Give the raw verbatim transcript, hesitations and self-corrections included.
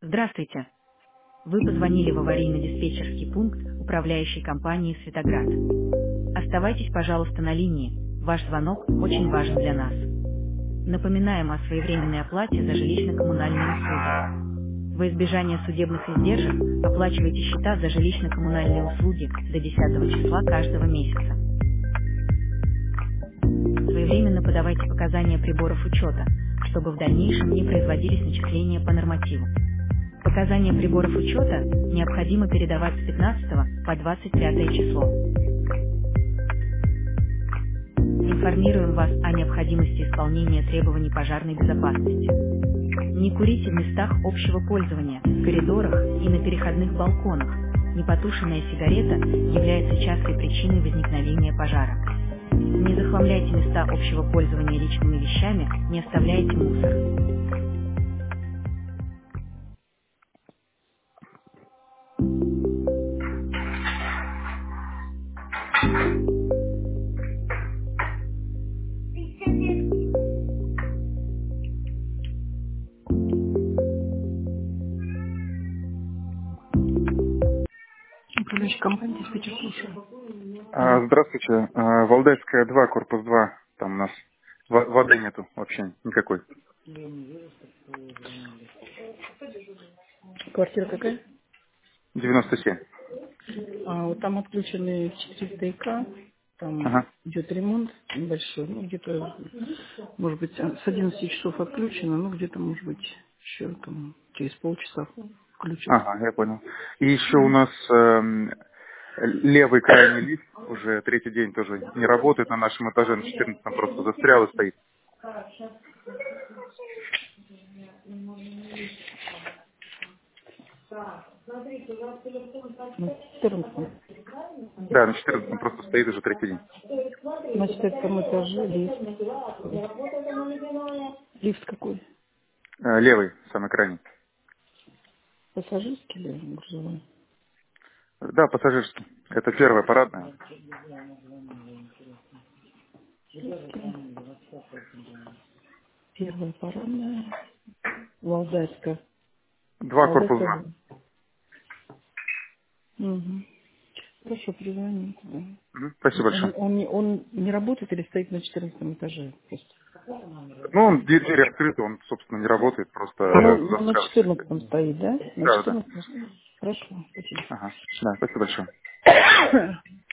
Здравствуйте. Вы позвонили в аварийно-диспетчерский пункт управляющей компании «Светоград». Оставайтесь, пожалуйста, на линии. Ваш звонок очень важен для нас. Напоминаем о своевременной оплате за жилищно-коммунальные услуги. Во избежание судебных издержек оплачивайте счета за жилищно-коммунальные услуги до десятого числа каждого месяца. Своевременно подавайте показания приборов учета, чтобы в дальнейшем не производились начисления по нормативу. Показания приборов учета необходимо передавать с пятнадцатого по двадцать пятое число. Информируем вас о необходимости исполнения требований пожарной безопасности. Не курите в местах общего пользования, в коридорах и на переходных балконах. Непотушенная сигарета является частой причиной возникновения пожара. Не захламляйте места общего пользования личными вещами, не оставляйте мусор. Управляющая компания «Диспетчер», слушаю. А, Здравствуйте. А, Валдайская два, корпус два. Там у нас во- воды нету вообще никакой. Квартира какая? девяносто семь. А, вот там отключены четыреста ИК, там Ага. идет ремонт небольшой, ну где-то, может быть, с одиннадцати часов отключено, ну где-то, может быть, еще там через полчаса включится. Ага, я понял. И еще у нас эм, левый крайний лифт уже третий день тоже не работает на нашем этаже, на четырнадцатом просто застрял и стоит. На четырнадцатом. Да, на четырнадцатом просто стоит уже третий день. На четырнадцатом этаже лифт. Лифт какой? Э, Левый, самый крайний. Пассажирский или грузовой? Да, пассажирский. Это первая парадная. Первая парадная. Валдайская. Два, корпус Валдайская два. два. Угу. Хорошо, перезвони. Да. Мгм. Спасибо Он, большое. он, не, он не работает или стоит на четырнадцатом этаже? Просто? Ну, он, дверь, дверь открыта, он, собственно, не работает, просто Ну, э, ну, на застрял все стоит. четырнадцатом стоит, да? На Да, да. четырнадцатом. Хорошо, спасибо. Ага. Да, спасибо большое.